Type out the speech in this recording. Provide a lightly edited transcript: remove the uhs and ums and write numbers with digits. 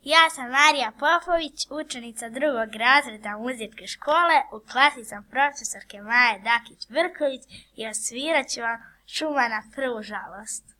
Ja sam Marija Popović, učenica 2. razreda muzičke škole, u klasi sam profesorke Maje Dakić-Vrković i osvirat ću vam Šumana Prvu žalost.